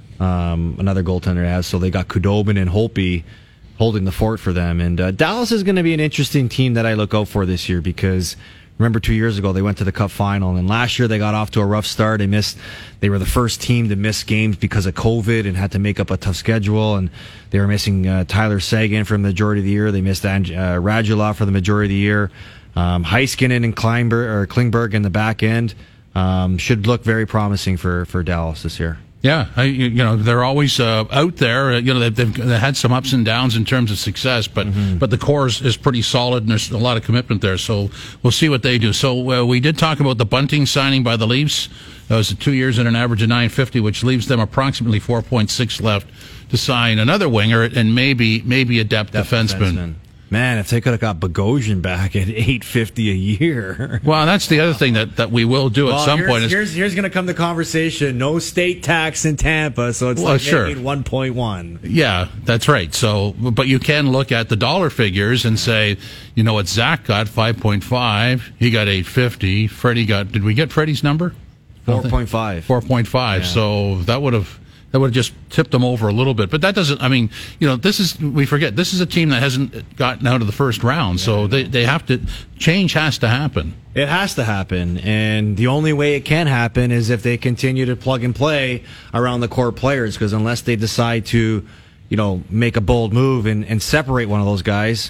Um, another goaltender has. So they got Khudobin and Holtby holding the fort for them. And uh, Dallas is going to be an interesting team that I look out for this year because remember two years ago they went to the Cup final, and last year they got off to a rough start. They missed. They were the first team to miss games because of COVID and had to make up a tough schedule. And they were missing uh, Tyler Seguin for the majority of the year. They missed uh, Radulov for the majority of the year. Um, Heiskanen and Kleinberg, or Klingberg in the back end um, should look very promising for, for Dallas this year. Yeah, I, you you know they're always uh, out there. Uh, you know they've, they've they had some ups and downs in terms of success, but Mm-hmm. but the core is, is pretty solid, and there's a lot of commitment there. So we'll see what they do. So uh, we did talk about the Bunting signing by the Leafs. That was two years at an average of nine fifty, which leaves them approximately four point six left to sign another winger and maybe maybe a depth, Depth defenseman. defenseman. Man, if they could have got Bogosian back at eight fifty a year. Well, that's the other thing that, that we will do at Well, some here's, point. Is, here's here's going to come the conversation. No state tax in Tampa, so it's Well, like sure. making one point one. Yeah, that's right. So, but you can look at the dollar figures and say, you know what, Zach got five point five, he got eight fifty, Freddie got, did we get Freddie's number? four point five. four point five. Yeah. So that would have, that would have just tipped them over a little bit. But that doesn't, I mean, you know, this is, we forget, this is a team that hasn't gotten out of the first round. Yeah, so they, they have to, change has to happen. It has to happen, and the only way it can happen is if they continue to plug and play around the core players, because unless they decide to, you know, make a bold move and, and separate one of those guys,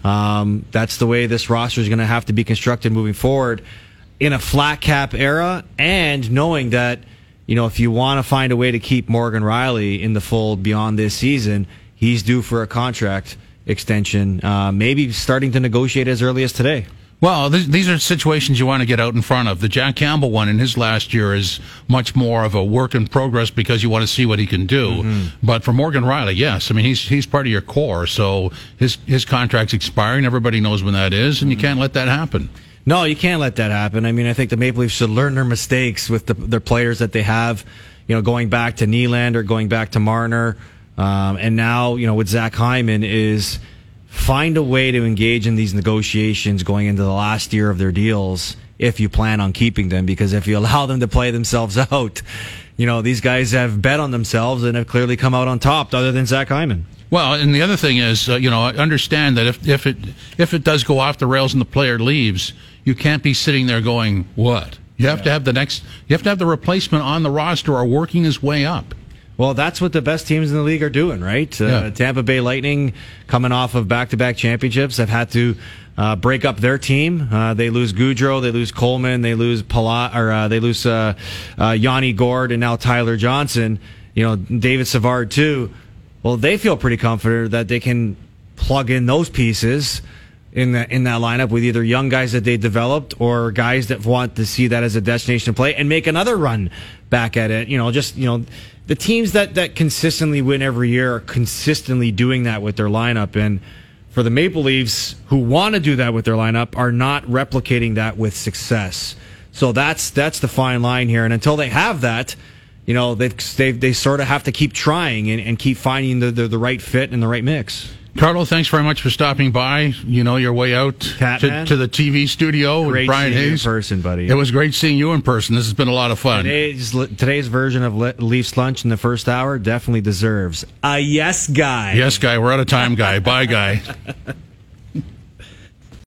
um, that's the way this roster is going to have to be constructed moving forward in a flat cap era, and knowing that, you know, if you want to find a way to keep Morgan Rielly in the fold beyond this season, he's due for a contract extension, uh, maybe starting to negotiate as early as today. Well, th- these are situations you want to get out in front of. The Jack Campbell one in his last year is much more of a work in progress because you want to see what he can do. Mm-hmm. But for Morgan Rielly, yes, I mean he's he's part of your core, so his his contract's expiring. Everybody knows when that is, and you can't let that happen. No, you can't let that happen. I mean, I think the Maple Leafs should learn their mistakes with the, their players that they have. You know, going back to Nylander, going back to Marner, um, and now you know with Zach Hyman is. Find a way to engage in these negotiations going into the last year of their deals if you plan on keeping them, because if you allow them to play themselves out, you know, these guys have bet on themselves and have clearly come out on top other than Zach Hyman. Well, and the other thing is, uh, you know, I understand that if, if it if it does go off the rails and the player leaves, you can't be sitting there going, what? You have yeah. to have the next, you have to have the replacement on the roster or working his way up. Well, that's what the best teams in the league are doing, right? Uh, yeah. Tampa Bay Lightning, coming off of back-to-back championships, have had to uh, break up their team. Uh, they lose Goudreau, they lose Coleman, they lose Palat, or uh, they lose uh, uh, Yanni Gourde, and now Tyler Johnson. You know, David Savard too. Well, they feel pretty confident that they can plug in those pieces in that in that lineup with either young guys that they developed or guys that want to see that as a destination play and make another run back at it. You know, just you know. The teams that, that consistently win every year are consistently doing that with their lineup. And for the Maple Leafs, who want to do that with their lineup, are not replicating that with success. So that's that's the fine line here. And until they have that, you know, they they, they sort of have to keep trying and, and keep finding the, the, the right fit and the right mix. Carlo, thanks very much for stopping by. You know your way out to, to the T V studio great with Brian seeing Hayes. You in person, buddy. It was great seeing you in person. This has been a lot of fun. Today's, today's version of Leafs Lunch in the first hour definitely deserves a yes guy. Yes guy. We're out of time, guy. Bye, guy.